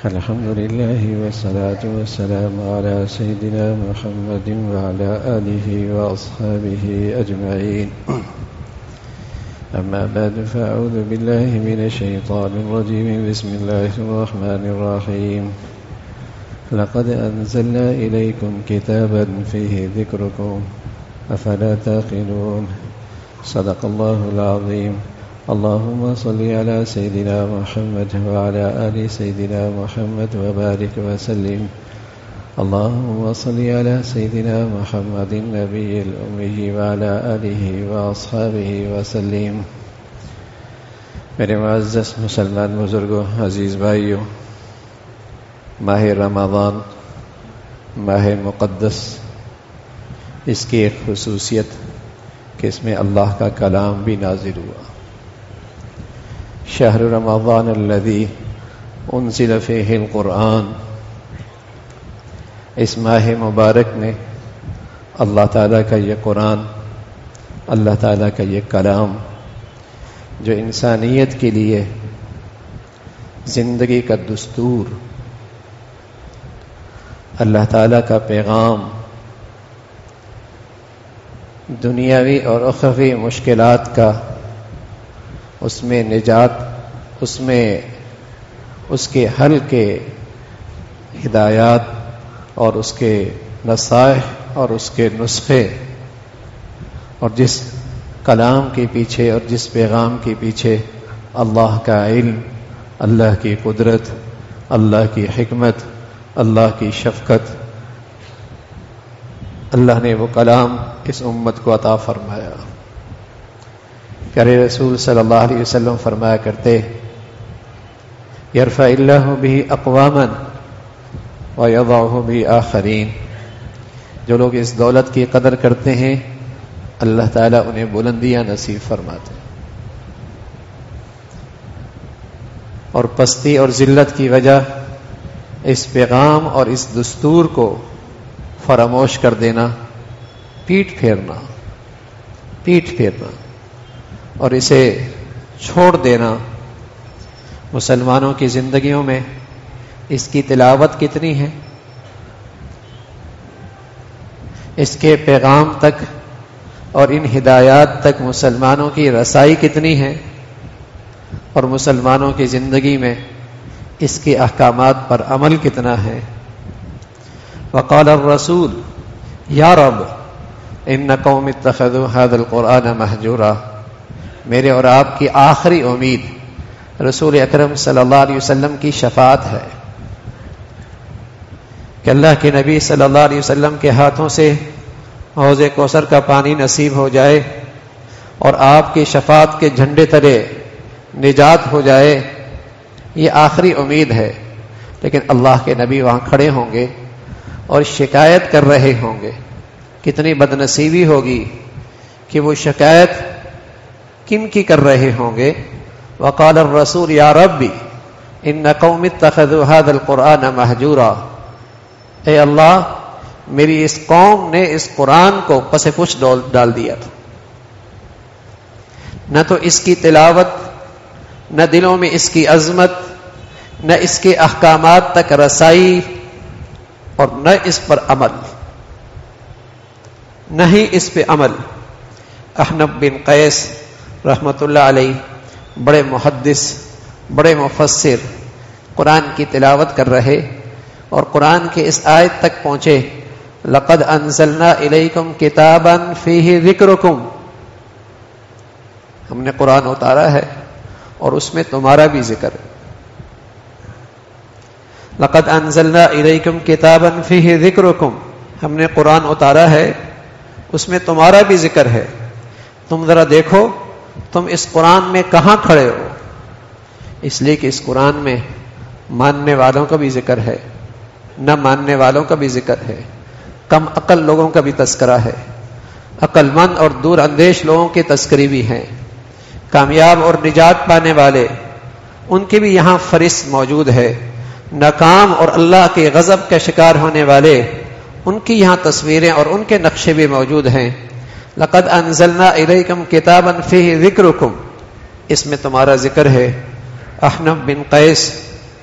الحمد لله والصلاة والسلام على سيدنا محمد وعلى آله وأصحابه أجمعين. أما بعد فأعوذ بالله من الشيطان الرجيم. بسم الله الرحمن الرحيم. لقد أنزلنا إليكم كتابا فيه ذكركم أفلا تعقلون. صدق الله العظيم. اللهم صل على سيدنا محمد وعلى آل سيدنا محمد وبارك وسلم. اللهم صل على سيدنا محمد النبي الأمي وعلى آله وأصحابه وسلم. میرے معزز مسلمان بزرگوں، عزیز بھائیوں، ماہ رمضان ماہ مقدس، اس کی ایک خصوصیت کہ اس میں اللہ کا کلام بھی نازل ہوا. شہر رمضان الذی انزل فیہ القرآن. اس ماہ مبارک میں اللہ تعالیٰ کا یہ قرآن، اللہ تعالیٰ کا یہ کلام جو انسانیت کے لیے زندگی کا دستور، اللہ تعالیٰ کا پیغام، دنیاوی اور اخروی مشکلات کا، اس میں نجات، اس میں اس کے حل کے ہدایات اور اس کے نصائح اور اس کے نسخے، اور جس کلام کے پیچھے اور جس پیغام کے پیچھے اللہ کا علم، اللہ کی قدرت، اللہ کی حکمت، اللہ کی شفقت، اللہ نے وہ کلام اس امت کو عطا فرمایا. پیارے رسول صلی اللہ علیہ وسلم فرمایا کرتے، یرفع اللہ بہ اقواما ویضع بہ آخرین. جو لوگ اس دولت کی قدر کرتے ہیں اللہ تعالیٰ انہیں بلندیاں نصیب فرماتے ہیں، اور پستی اور ذلت کی وجہ اس پیغام اور اس دستور کو فراموش کر دینا، پیٹ پھیرنا اور اسے چھوڑ دینا. مسلمانوں کی زندگیوں میں اس کی تلاوت کتنی ہے، اس کے پیغام تک اور ان ہدایات تک مسلمانوں کی رسائی کتنی ہے، اور مسلمانوں کی زندگی میں اس کے احکامات پر عمل کتنا ہے. وقال الرسول یا رب ان قوم اتخذوا هذا القرآن مہجورا. میرے اور آپ کی آخری امید رسول اکرم صلی اللہ علیہ وسلم کی شفاعت ہے کہ اللہ کے نبی صلی اللہ علیہ وسلم کے ہاتھوں سے حوض کوثر کا پانی نصیب ہو جائے اور آپ کی شفاعت کے جھنڈے تلے نجات ہو جائے. یہ آخری امید ہے. لیکن اللہ کے نبی وہاں کھڑے ہوں گے اور شکایت کر رہے ہوں گے. کتنی بدنصیبی ہوگی کہ وہ شکایت کن کی کر رہے ہوں گے. وقال الرسول یا ربی ان قوم اتخذوا هذا القرآن مہجورا. اے اللہ، میری اس قوم نے اس قرآن کو پس پش ڈال دیا تھا. نہ تو اس کی تلاوت، نہ دلوں میں اس کی عظمت، نہ اس کے احکامات تک رسائی، اور نہ اس پر عمل، نہ ہی اس پہ عمل. احنف بن قیس رحمۃ اللہ علیہ بڑے محدث، بڑے مفسر، قرآن کی تلاوت کر رہے اور قرآن کے اس آیت تک پہنچے، لقد انزلنا الیکم کتابا فیہ ذکرکم. ہم نے قرآن اتارا ہے اور اس میں تمہارا بھی ذکر ہے. لقد انزلنا الیکم کتابا فیہ ذکرکم. ہم نے قرآن اتارا ہے، اس میں تمہارا بھی ذکر ہے. تم ذرا دیکھو تم اس قرآن میں کہاں کھڑے ہو. اس لیے کہ اس قرآن میں ماننے والوں کا بھی ذکر ہے، نہ ماننے والوں کا بھی ذکر ہے، کم عقل لوگوں کا بھی تذکرہ ہے، عقل مند اور دور اندیش لوگوں کے تذکری بھی ہیں، کامیاب اور نجات پانے والے ان کی بھی یہاں فہرست موجود ہے، ناکام اور اللہ کے غضب کا شکار ہونے والے ان کی یہاں تصویریں اور ان کے نقشے بھی موجود ہیں. لقد انزلنا الیکم کتابا فیہ ذکرکم. اس میں تمہارا ذکر ہے. احنف بن قیس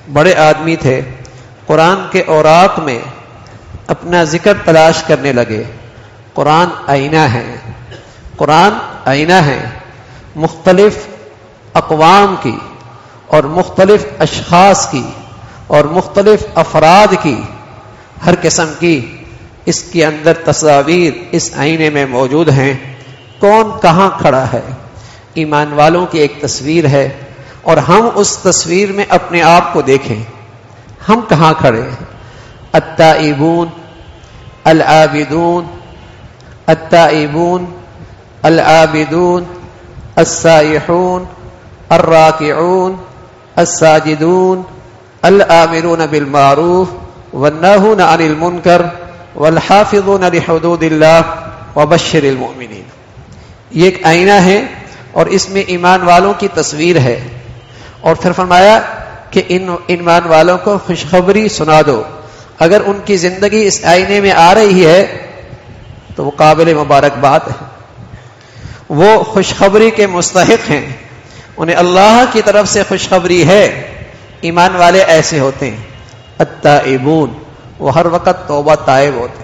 بڑے آدمی تھے، قرآن کے اوراق میں اپنا ذکر تلاش کرنے لگے۔ قرآن آئینہ ہے، قرآن آئینہ ہے، مختلف اقوام کی اور مختلف اشخاص کی اور مختلف افراد کی، ہر قسم کی اس کے اندر تصاویر اس آئینے میں موجود ہیں۔ کون کہاں کھڑا ہے، ایمان والوں کی ایک تصویر ہے، اور ہم اس تصویر میں اپنے آپ کو دیکھیں، ہم کہاں کھڑے ہیں۔ التائبون العابدون التائبون العابدون السائحون الراکعون الساجدون الآمرون بالمعروف والناہون عن المنکر والحافظون لحدود اللہ وبشر المؤمنین۔ یہ ایک آئینہ ہے اور اس میں ایمان والوں کی تصویر ہے، اور پھر فرمایا کہ ان ایمان والوں کو خوشخبری سنا دو۔ اگر ان کی زندگی اس آئینے میں آ رہی ہے تو وہ قابل مبارکباد ہے، وہ خوشخبری کے مستحق ہیں، انہیں اللہ کی طرف سے خوشخبری ہے۔ ایمان والے ایسے ہوتے ہیں، التائبون، وہ ہر وقت توبہ تائب ہوتے،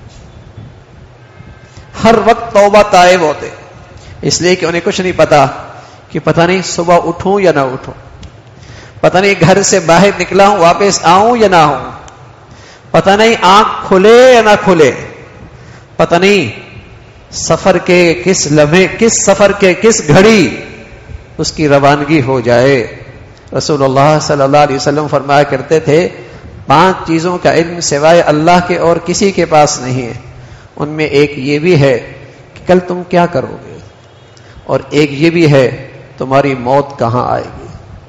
ہر وقت توبہ تائب ہوتے، اس لیے کہ انہیں کچھ نہیں پتا کہ پتہ نہیں صبح اٹھوں یا نہ اٹھوں، پتہ نہیں گھر سے باہر نکلا ہوں واپس آؤں یا نہ ہوں، پتہ نہیں آنکھ کھلے یا نہ کھلے، پتہ نہیں سفر کے کس لمحے، کس سفر کے کس گھڑی اس کی روانگی ہو جائے۔ رسول اللہ صلی اللہ علیہ وسلم فرمایا کرتے تھے 5 چیزوں کا علم سوائے اللہ کے اور کسی کے پاس نہیں ہے، ان میں ایک یہ بھی ہے کہ کل تم کیا کرو گے، اور ایک یہ بھی ہے تمہاری موت کہاں آئے گی۔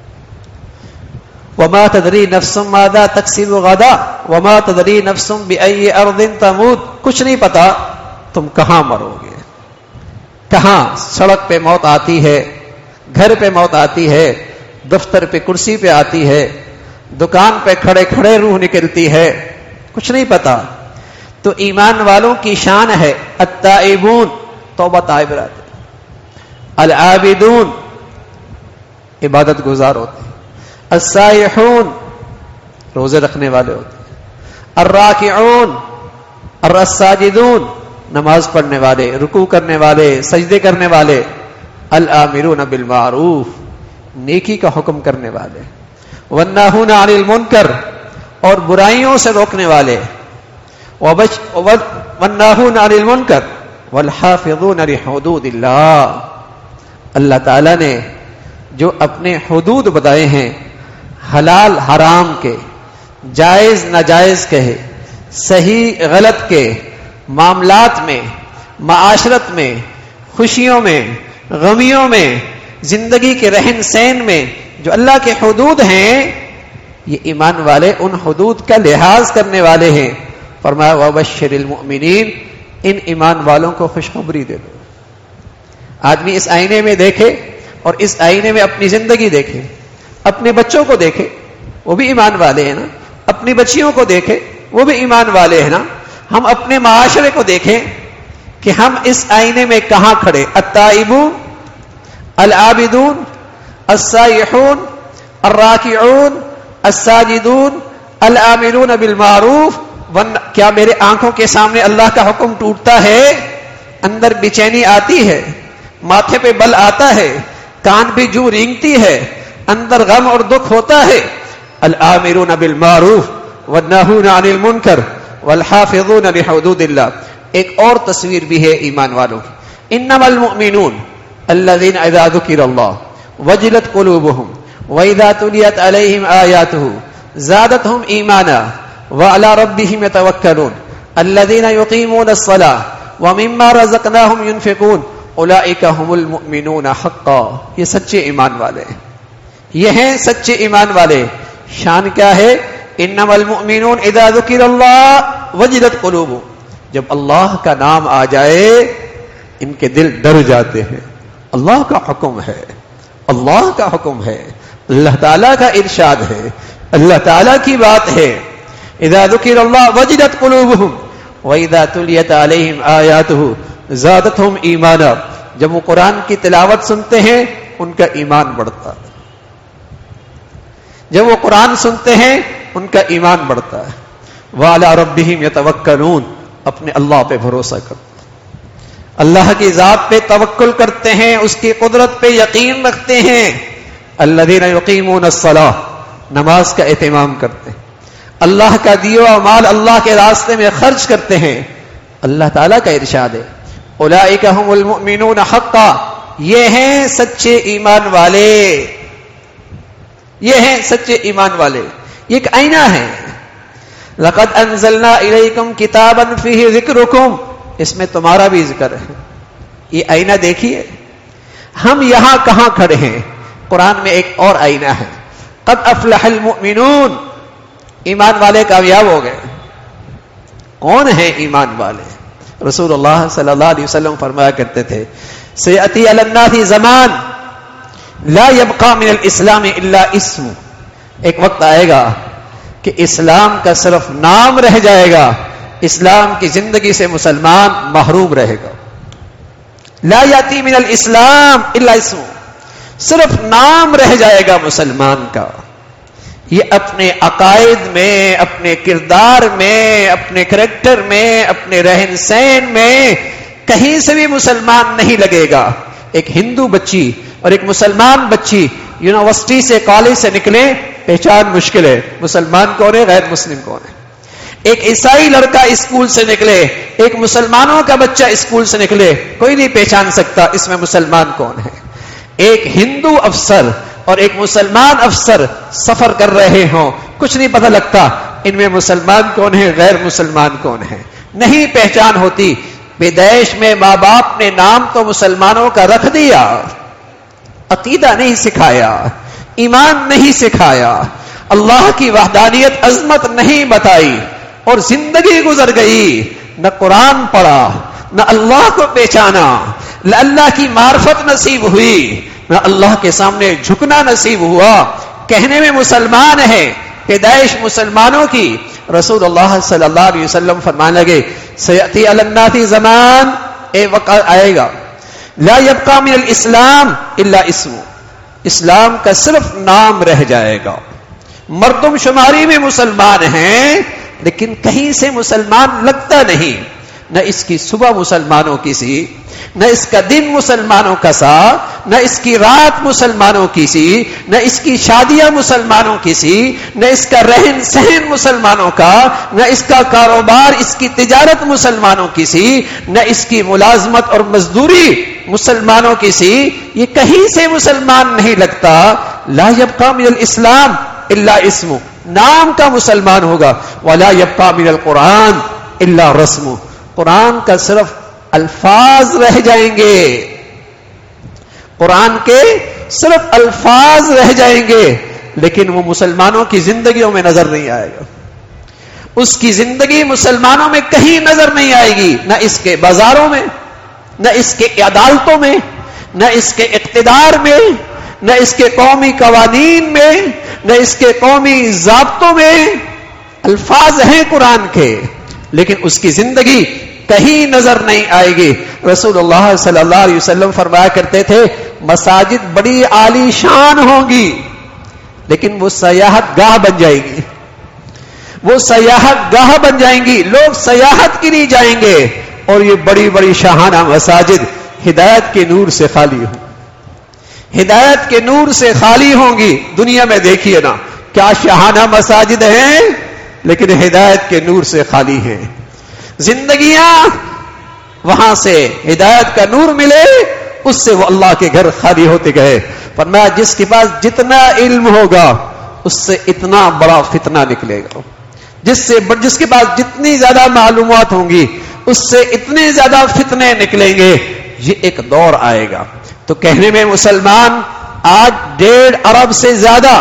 وما تدری نفس ماذا تکسب غدا وما تدری نفس بأي ارض تموت، کچھ نہیں پتا تم کہاں مرو گے، کہاں سڑک پہ موت آتی ہے، گھر پہ موت آتی ہے، دفتر پہ کرسی پہ آتی ہے، دکان پہ کھڑے کھڑے روح نکلتی ہے، کچھ نہیں پتا۔ تو ایمان والوں کی شان ہے التائبون، توبہ طائب رہتے، العابدون، عبادت گزار ہوتے، السائحون، روزے رکھنے والے ہوتے، الراکعون، الساجدون، نماز پڑھنے والے، رکوع کرنے والے، سجدے کرنے والے، الآمرون بالمعروف، نیکی کا حکم کرنے والے، والناہون عن المنکر، اور برائیوں سے روکنے والے، والناہون عن المنکر والحافظون لحدود اللہ۔ اللہ تعالیٰ نے جو اپنے حدود بتائے ہیں، حلال حرام کے، جائز ناجائز کے، صحیح غلط کے، معاملات میں، معاشرت میں، خوشیوں میں، غمیوں میں، زندگی کے رہن سہن میں جو اللہ کے حدود ہیں، یہ ایمان والے ان حدود کا لحاظ کرنے والے ہیں۔ فرمایا وبشر المؤمنین، ان ایمان والوں کو خوشخبری دے دو۔ آدمی اس آئینے میں دیکھے اور اس آئینے میں اپنی زندگی دیکھے، اپنے بچوں کو دیکھے، وہ بھی ایمان والے ہیں نا، اپنی بچیوں کو دیکھے، وہ بھی ایمان والے ہیں نا، ہم اپنے معاشرے کو دیکھیں کہ ہم اس آئینے میں کہاں کھڑے۔ التائبون العابدون السائحون الراکعون الساجدون الآمرون بالمعروف، کیا میرے آنکھوں کے سامنے اللہ کا حکم ٹوٹتا ہے؟ اندر بے چینی آتی ہے، ماتھے پہ بل آتا ہے، کان بھی جو رینگتی ہے، اندر غم اور دکھ ہوتا ہے۔ الآمرون بالمعروف والناہون عن المنکر والحافظون لحدود اللہ۔ ایک اور تصویر بھی ہے ایمان والوں کی، انما المؤمنون الذین اذا ذکر اللہ وجلت قلوبهم واذا تلیت علیہم آیاتہ زادتهم ایمانا وعلی ربهم یتوکلون الذین یقیمون الصلاة ومما رزقناهم ينفقون اولئک هم المؤمنون حقا۔ یہ سچے ایمان والے ہیں، یہ ہیں سچے ایمان والے۔ شان کیا ہے؟ انما المؤمنون اذا ذکر اللہ وجلت قلوبهم، جب اللہ کا نام آ جائے ان کے دل ڈر جاتے ہیں۔ اللہ کا حکم ہے، اللہ کا حکم ہے، اللہ تعالیٰ کا ارشاد ہے، اللہ تعالیٰ کی بات ہے۔ اذا ذکر اللہ وجلت قلوبهم واذا تلیت علیہم آیاتہ زادتهم ایمانا، جب وہ قرآن کی تلاوت سنتے ہیں ان کا ایمان بڑھتا ہے، جب وہ قرآن سنتے ہیں ان کا ایمان بڑھتا ہے. وَعَلَىٰ رَبِّهِمْ يَتَوَكَّلُونَ، اپنے اللہ پہ بھروسہ کرتے ہیں، اللہ کی ذات پہ توکل کرتے ہیں، اس کی قدرت پہ یقین رکھتے ہیں. الَّذِينَ يُقِيمُونَ الصَّلَاةَ، نماز کا اہتمام کرتے ہیں، اللہ کا دیا ہوا مال اللہ کے راستے میں خرچ کرتے ہیں. اللہ تعالیٰ کا ارشاد ہے اولئک هم المؤمنون حقا، یہ ہیں سچے ایمان والے، یہ ہیں سچے ایمان والے. یہ ایک آئینہ ہے. لقد انزلنا الیکم کتابا فیہ ذکرکم، اس میں تمہارا بھی ذکر ہے. یہ آئینہ دیکھیے، ہم یہاں کہاں کھڑے ہیں؟ قرآن میں ایک اور آئینہ ہے. قد افلح المؤمنون، ایمان والے کامیاب ہو گئے. کون ہیں ایمان والے؟ رسول اللہ صلی اللہ علیہ وسلم فرمایا کرتے تھے سیأتی علی الناس زمان لا یبقى من الاسلام الا اسم، ایک وقت آئے گا کہ اسلام کا صرف نام رہ جائے گا، اسلام کی زندگی سے مسلمان محروم رہے گا. لا یاتی من الاسلام الا اسم، صرف نام رہ جائے گا مسلمان کا. یہ اپنے عقائد میں، اپنے کردار میں، اپنے کریکٹر میں، اپنے رہن سہن میں کہیں سے بھی مسلمان نہیں لگے گا. ایک ہندو بچی اور ایک مسلمان بچی یونیورسٹی سے، کالج سے نکلے، پہچان مشکل ہے، مسلمان کون ہے، غیر مسلم کون ہے. ایک عیسائی لڑکا اسکول سے نکلے، ایک مسلمانوں کا بچہ اسکول سے نکلے، کوئی نہیں پہچان سکتا اس میں مسلمان کون ہے. ایک ہندو افسر اور ایک مسلمان افسر سفر کر رہے ہوں، کچھ نہیں پتہ لگتا ان میں مسلمان کون ہے، غیر مسلمان کون ہے، نہیں پہچان ہوتی. بدیش میں ماں باپ نے نام تو مسلمانوں کا رکھ دیا، عقیدہ نہیں سکھایا، ایمان نہیں سکھایا، اللہ کی وحدانیت عظمت نہیں بتائی، اور زندگی گزر گئی، نہ قرآن پڑھا، نہ اللہ کو پہچانا، نہ اللہ کی معرفت نصیب ہوئی، نہ اللہ کے سامنے جھکنا نصیب ہوا. کہنے میں مسلمان ہے، پیدائش مسلمانوں کی. رسول اللہ صلی اللہ علیہ وسلم فرمانے لگے سیأتی علی الناس زمان، ایک وقت آئے گا لا یبقى من الاسلام الا اسم، اسلام کا صرف نام رہ جائے گا. مردم شماری میں مسلمان ہیں لیکن کہیں سے مسلمان لگتا نہیں. نہ اس کی صبح مسلمانوں کی سی، نہ اس کا دن مسلمانوں کا سا، نہ اس کی رات مسلمانوں کی سی، نہ اس کی شادیاں مسلمانوں کی سی، نہ اس کا رہن سہن مسلمانوں کا، نہ اس کا کاروبار، اس کی تجارت مسلمانوں کی سی، نہ اس کی ملازمت اور مزدوری مسلمانوں کی سی. یہ کہیں سے مسلمان نہیں لگتا. لا یبقى من الاسلام الا اسم، نام کا مسلمان ہوگا. ولا یبقى من القرآن الا رسم، قرآن کا صرف الفاظ رہ جائیں گے، قرآن کے صرف الفاظ رہ جائیں گے، لیکن وہ مسلمانوں کی زندگیوں میں نظر نہیں آئے گا. اس کی زندگی مسلمانوں میں کہیں نظر نہیں آئے گی، نہ اس کے بازاروں میں، نہ اس کے عدالتوں میں، نہ اس کے اقتدار میں، نہ اس کے قومی قوانین میں، نہ اس کے قومی ضابطوں میں. الفاظ ہیں قرآن کے لیکن اس کی زندگی کہیں نظر نہیں آئے گی. رسول اللہ صلی اللہ علیہ وسلم فرمایا کرتے تھے مساجد بڑی عالی شان ہوں گی لیکن وہ سیاحت گاہ بن جائے گی، وہ سیاحت گاہ بن جائیں گی، لوگ سیاحت کے لیے جائیں گے. اور یہ بڑی بڑی شاہانہ مساجد ہدایت کے نور سے خالی ہوں، ہدایت کے نور سے خالی ہوں گی. دنیا میں دیکھیے نا کیا شاہانہ مساجد ہیں لیکن ہدایت کے نور سے خالی ہیں. زندگیاں وہاں سے ہدایت کا نور ملے اس سے وہ اللہ کے گھر خالی ہوتے گئے. فرمایا جس کے پاس جتنا علم ہوگا اس سے اتنا بڑا فتنہ نکلے گا، جس کے پاس جتنی زیادہ معلومات ہوں گی اس سے اتنے زیادہ فتنے نکلیں گے. یہ ایک دور آئے گا. تو کہنے میں مسلمان آج 1.5 ارب سے زیادہ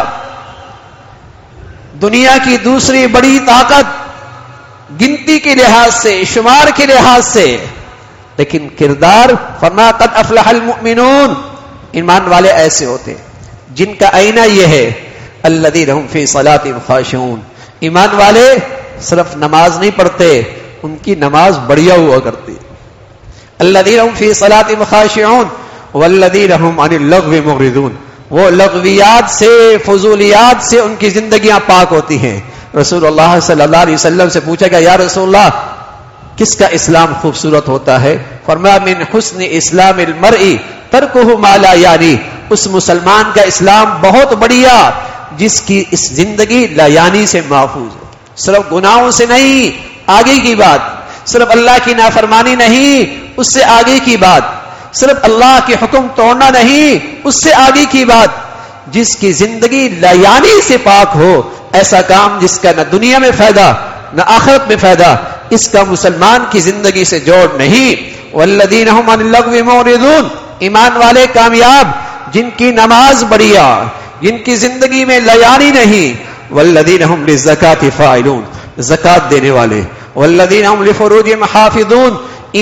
دنیا کی دوسری بڑی طاقت گنتی کے لحاظ سے، شمار کے لحاظ سے، لیکن کردار فرما قد افلح المؤمنون، ایمان والے ایسے ہوتے جن کا آئینہ یہ ہے الذین هم فی صلاتهم خاشعون. ایمان والے صرف نماز نہیں پڑھتے، ان کی نماز بڑھیا ہوا کرتی. الذین هم فی صلاتهم خاشعون والذین هم عن اللغو معرضون وہ لغویات سے، فضولیات سے ان کی زندگیاں پاک ہوتی ہیں. رسول اللہ صلی اللہ علیہ وسلم سے پوچھا گیا یا رسول اللہ کس کا اسلام خوبصورت ہوتا ہے؟ فرمایا من حسن اسلام المرء ترکہ ما لا یعنی، اس مسلمان کا اسلام بہت بڑھیا جس کی اس زندگی لا یعنی سے محفوظ ہے. صرف گناہوں سے نہیں، آگے کی بات، صرف اللہ کی نافرمانی نہیں، اس سے آگے کی بات، صرف اللہ کے حکم توڑنا نہیں، اس سے آگے کی بات، جس کی زندگی لا یعنی سے پاک ہو. ایسا کام جس کا نہ دنیا میں فائدہ نہ آخرت میں فائدہ، اس کا مسلمان کی زندگی سے جوڑ نہیں. والذین هم عن اللغو معرضون، ایمان والے کامیاب جن کی نماز بڑھیا، جن کی زندگی میں لیانی نہیں. والذین هم للزکاة فاعلون، زکات دینے والے. والذین هم لفروجهم حافظون،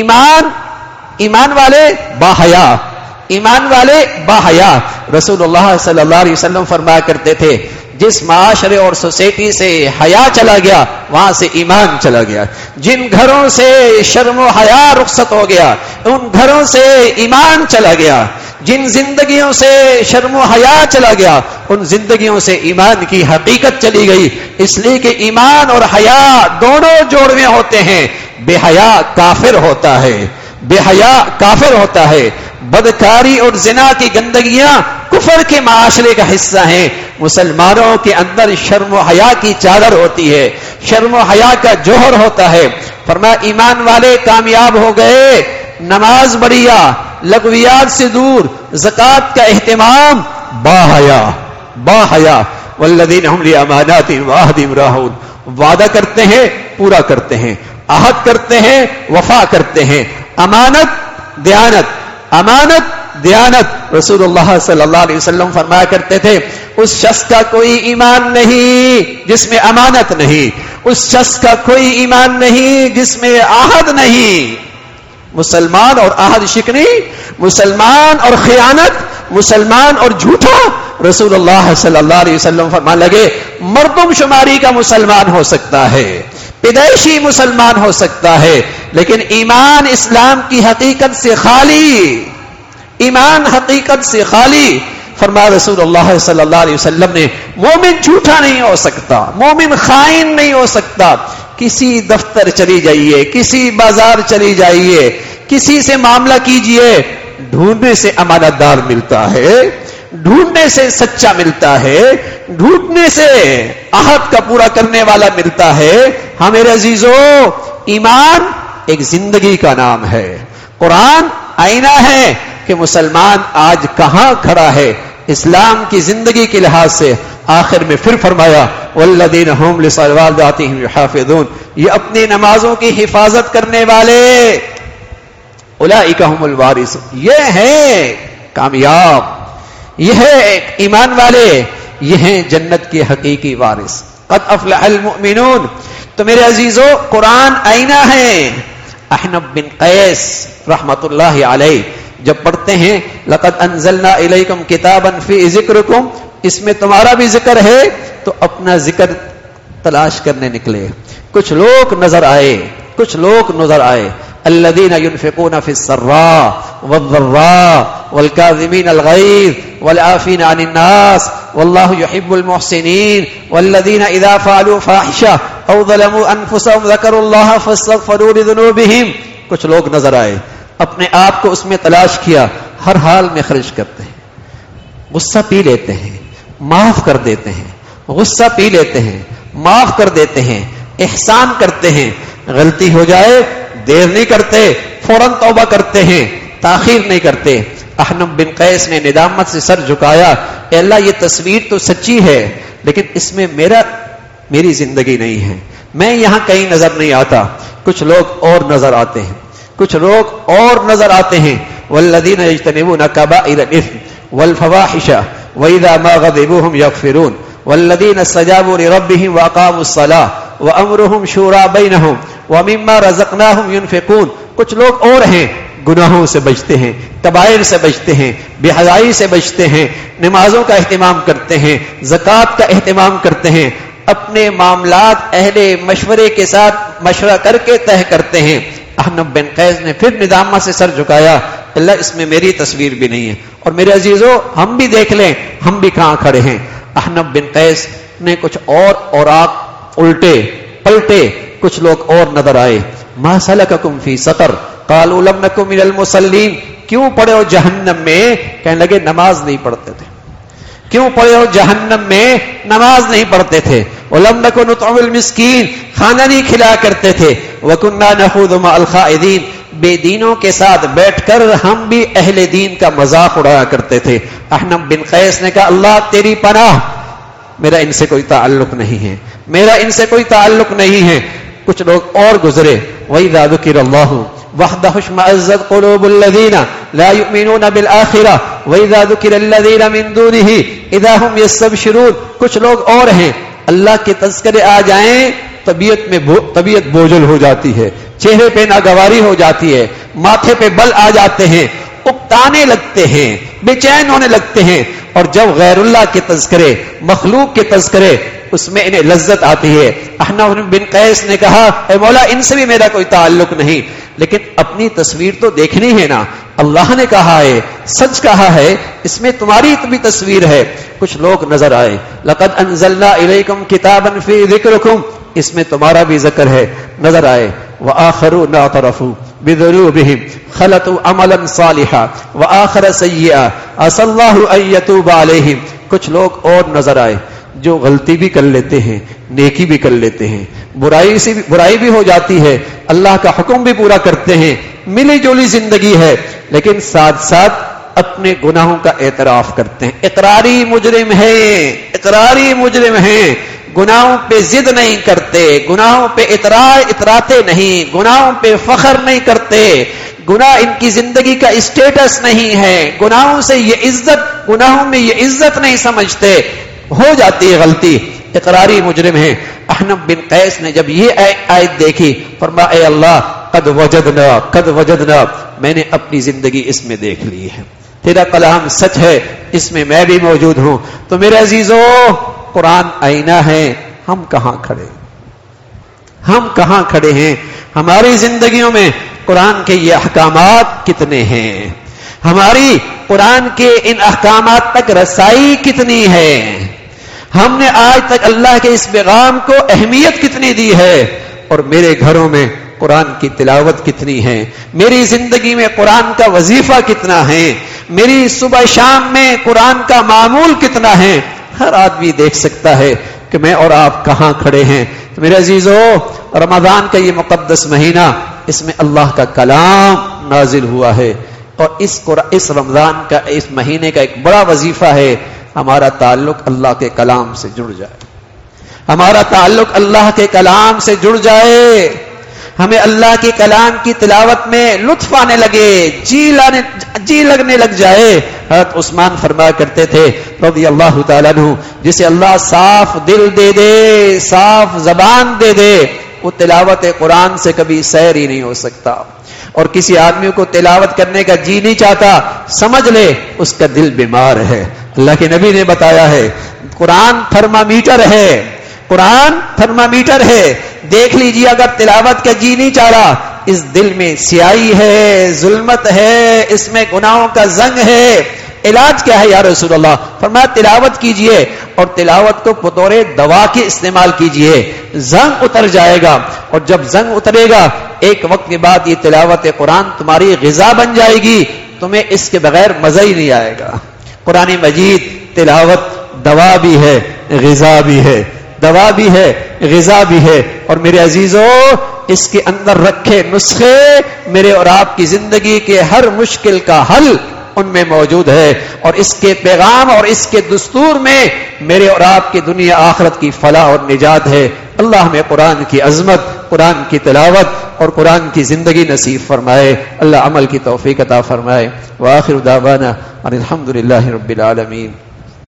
ایمان والے باحیا، ایمان والے باحیا. رسول اللہ صلی اللہ علیہ وسلم فرمایا کرتے تھے جس معاشرے اور سوسائٹی سے حیا چلا گیا وہاں سے ایمان چلا گیا. جن گھروں سے شرم و حیا رخصت ہو گیا ان گھروں سے ایمان چلا گیا. جن زندگیوں سے شرم و حیا چلا گیا ان زندگیوں سے ایمان کی حقیقت چلی گئی. اس لیے کہ ایمان اور حیا دونوں جوڑوے ہوتے ہیں. بے حیا کافر ہوتا ہے، بے حیا کافر ہوتا ہے. بدکاری اور زنا کی گندگیاں کفر کے معاشرے کا حصہ ہیں. مسلمانوں کے اندر شرم و حیا کی چادر ہوتی ہے، شرم و حیا کا جوہر ہوتا ہے. فرمایا ایمان والے کامیاب ہو گئے، نماز بڑھیا، لغویات سے دور، زکات کا اہتمام، باحیا باحیا. والذین هم لأماناتهم وعہدهم راعون، وعدہ کرتے ہیں پورا کرتے ہیں، عہد کرتے ہیں وفا کرتے ہیں. امانت دیانت، امانت دیانت. رسول اللہ صلی اللہ علیہ وسلم فرمایا کرتے تھے اس شخص کا کوئی ایمان نہیں جس میں امانت نہیں، اس شخص کا کوئی ایمان نہیں جس میں عہد نہیں. مسلمان اور عہد شکنی، مسلمان اور خیانت، مسلمان اور جھوٹا. رسول اللہ صلی اللہ علیہ وسلم فرمانے لگے مردم شماری کا مسلمان ہو سکتا ہے، پیدائشی مسلمان ہو سکتا ہے، لیکن ایمان اسلام کی حقیقت سے خالی، ایمان حقیقت سے خالی. فرمایا رسول اللہ صلی اللہ علیہ وسلم نے مومن جھوٹا نہیں ہو سکتا، مومن خائن نہیں ہو سکتا. کسی دفتر چلی جائیے، کسی بازار چلی جائیے، کسی سے معاملہ کیجئے، ڈھونڈنے سے امانت دار ملتا ہے، ڈھونڈنے سے سچا ملتا ہے، ڈھونڈنے سے عہد کا پورا کرنے والا ملتا ہے. ہاں میرے عزیزو، ایمان ایک زندگی کا نام ہے. قرآن آئینہ ہے کہ مسلمان آج کہاں کھڑا ہے اسلام کی زندگی کے لحاظ سے. آخر میں پھر فرمایا والذین هم لصلواتهم یحافظون، یہ اپنی نمازوں کی حفاظت کرنے والے، اولئک هم الوارثون، یہ ہیں کامیاب، یہ ہے ایمان والے، یہ ہیں جنت کے حقیقی وارث. قد افلح المؤمنون. تو میرے عزیزو قرآن آئینہ ہے. احنف بن قیس رحمت اللہ علیہ جب پڑھتے ہیں لقد انزلنا الیکم کتابا فی ذکرکم، اس میں تمہارا بھی ذکر ہے، تو اپنا ذکر تلاش کرنے نکلے. کچھ لوگ نظر آئے، کچھ لوگ نظر آئے. الذين ينفقون في السراء والضراء والكاظمين الغيظ والعافين عن الناس والله يحب المحسنين والذين إذا فعلوا فاحشة أو ظلموا أنفسهم ذكروا الله فاستغفروا لذنوبهم. کچھ لوگ نظر آئے، اپنے آپ کو اس میں تلاش کیا، ہر حال میں خرچ کرتے ہیں، غصہ پی لیتے ہیں، معاف کر دیتے ہیں، غصہ پی لیتے ہیں، معاف کر دیتے ہیں، احسان کرتے ہیں. غلطی ہو جائے دیر نہیں کرتے، فوراً توبہ کرتے ہیں، تاخیر نہیں کرتے. احنف بن قیس نے ندامت سے سر جھکایا، اے اللہ یہ تصویر تو سچی ہے لیکن اس میں میری زندگی نہیں ہے، میں یہاں کہیں نظر نہیں آتا. کچھ لوگ اور نظر آتے ہیں، کچھ لوگ اور نظر آتے ہیں. والذین یجتنبون کبائر الاثم والفواحش واذا ما غضبوا هم یغفرون والذین استجابوا لربهم واقاموا الصلاة وامرهم شورى بینهم ومما رزقناهم ينفقون. کچھ لوگ اور ہیں گناہوں سے بچتے ہیں، کبائر سے بچتے ہیں، بے حیائی سے بچتے ہیں، نمازوں کا اہتمام کرتے ہیں، زکوٰۃ کا اہتمام کرتے ہیں، اپنے معاملات اہل مشورے کے ساتھ مشورہ کر کے طے کرتے ہیں. احنف بن قیس نے پھر ندامت سے سر جھکایا، اللہ اس میں میری تصویر بھی نہیں ہے. اور میرے عزیزوں ہم بھی دیکھ لیں ہم بھی کہاں کھڑے ہیں. احنف بن قیس نے کچھ اور اوراق الٹے پلٹے, کچھ لوگ اور نظر آئے. ما سلککم فی سقر قالوا لم نکن من المصلین, کیوں پڑے ہو جہنم میں؟ کہنے لگے نماز نہیں پڑھتے تھے. کیوں پڑے ہو جہنم میں؟ نماز نہیں پڑھتے تھے. وَلَمْ نَكُ نُطْعِمُ الْمِسْكِينَ, کھانا نہیں کھلا کرتے تھے. وَكُنَّا نَخُوضُ مَعَ الْخَائِضِينَ, بے دینوں کے ساتھ بیٹھ کر ہم بھی اہل دین کا مذاق اڑایا کرتے تھے. احنف بن قیس نے کہا اللہ تیری پناہ, میرا ان سے کوئی تعلق نہیں ہے, میرا ان سے کوئی تعلق نہیں ہے. کچھ لوگ اور گزرے. وَإِذَا ذُكِرَ اللَّهُ وحدہ اشمئزت قلوب الذین لا یؤمنون بالآخرہ وإذا ذکر الذین من دونہ اذا هم یستبشرون. کچھ لوگ اور ہیں اللہ کے تذکرے آ جائیں طبیعت بوجھل ہو جاتی ہے, چہرے پہ ناگواری ہو جاتی ہے, ماتھے پہ بل آ جاتے ہیں, اکتانے لگتے ہیں, بے چین ہونے لگتے ہیں. اور جب غیر اللہ کے تذکرے, مخلوق کے تذکرے, اس میں انہیں لذت آتی ہے. احنف بن قیس نے کہا اے مولا ان سے بھی میرا کوئی تعلق نہیں, لیکن اپنی تصویر تو دیکھنی ہے نا. اللہ نے کہا ہے, سچ کہا ہے, اس میں تمہاری بھی تصویر ہے. کچھ لوگ نظر آئے. لقد انزلنا الیکم کتابا فی ذکرکم, اس میں تمہارا بھی ذکر ہے, نظر آئے. وآخرون اعترفوا بذنوبہم خلطوا عملا صالحا وآخر سیئا عسى اللہ ان یتوب علیہم. کچھ لوگ اور نظر آئے جو غلطی بھی کر لیتے ہیں, نیکی بھی کر لیتے ہیں, برائی بھی ہو جاتی ہے, اللہ کا حکم بھی پورا کرتے ہیں, ملی جولی زندگی ہے, لیکن ساتھ ساتھ اپنے گناہوں کا اعتراف کرتے ہیں. اقراری مجرم ہیں, اقراری مجرم ہیں. گناہوں پہ ضد نہیں کرتے, گناہوں پہ اتراتے نہیں, گناہوں پہ فخر نہیں کرتے, گناہ ان کی زندگی کا اسٹیٹس نہیں ہے, گناہوں سے یہ عزت, گناہوں میں یہ عزت نہیں سمجھتے. ہو جاتی ہے غلطی, اقراری مجرم ہے. احنف بن قیس نے جب یہ آیت دیکھی فرمایا اے اللہ قد وجدنا, میں نے اپنی زندگی اس میں دیکھ لی ہے, تیرا کلام سچ ہے, اس میں میں بھی موجود ہوں. تو میرے عزیزو قرآن آئینہ ہے, ہم کہاں کھڑے, ہم کہاں کھڑے ہیں؟ ہماری زندگیوں میں قرآن کے یہ احکامات کتنے ہیں؟ ہماری قرآن کے ان احکامات تک رسائی کتنی ہے؟ ہم نے آج تک اللہ کے اس پیغام کو اہمیت کتنی دی ہے؟ اور میرے گھروں میں قرآن کی تلاوت کتنی ہے؟ میری زندگی میں قرآن کا وظیفہ کتنا ہے؟ میری صبح شام میں قرآن کا معمول کتنا ہے؟ ہر آدمی دیکھ سکتا ہے کہ میں اور آپ کہاں کھڑے ہیں. تو میرے عزیزو رمضان کا یہ مقدس مہینہ, اس میں اللہ کا کلام نازل ہوا ہے, اور اس رمضان کا, اس مہینے کا ایک بڑا وظیفہ ہے ہمارا تعلق اللہ کے کلام سے جڑ جائے, ہمارا تعلق اللہ کے کلام سے جڑ جائے, ہمیں اللہ کے کلام کی تلاوت میں لطف آنے لگے, جی لگنے لگ جائے. حضرت عثمان فرمایا کرتے تھے رضی اللہ تعالیٰ عنہ, جسے اللہ صاف دل دے دے, صاف زبان دے دے, وہ تلاوت قرآن سے کبھی سیر ہی نہیں ہو سکتا. اور کسی آدمی کو تلاوت کرنے کا جی نہیں چاہتا, سمجھ لے اس کا دل بیمار ہے. اللہ کے نبی نے بتایا ہے قرآن تھرمامیٹر ہے, قرآن تھرمامیٹر ہے. دیکھ لیجیے اگر تلاوت کا جی نہیں چاہ رہا, اس دل میں سیاہی ہے, ظلمت ہے, اس میں گناہوں کا زنگ ہے, علاج کیا ہے یا رسول اللہ؟ فرمایا تلاوت کیجئے, اور تلاوت کو بطور دوا کے استعمال کیجئے, زنگ اتر جائے گا. اور جب زنگ اترے گا ایک وقت کے بعد یہ تلاوت قرآن تمہاری غذا بن جائے گی, تمہیں اس کے بغیر مزہ ہی نہیں آئے گا. قرآن مجید تلاوت دوا بھی ہے, غذا بھی ہے, دوا بھی ہے, غذا بھی ہے. اور میرے عزیزو اس کے اندر رکھے نسخے میرے اور آپ کی زندگی کے ہر مشکل کا حل ان میں موجود ہے, اور اس کے پیغام اور اس کے دستور میں میرے اور آپ کی دنیا آخرت کی فلاح اور نجات ہے. اللہ ہمیں قرآن کی عظمت, قرآن کی تلاوت اور قرآن کی زندگی نصیب فرمائے. اللہ عمل کی توفیق عطا فرمائے. وآخر دعوانا ان الحمد للہ رب العالمین.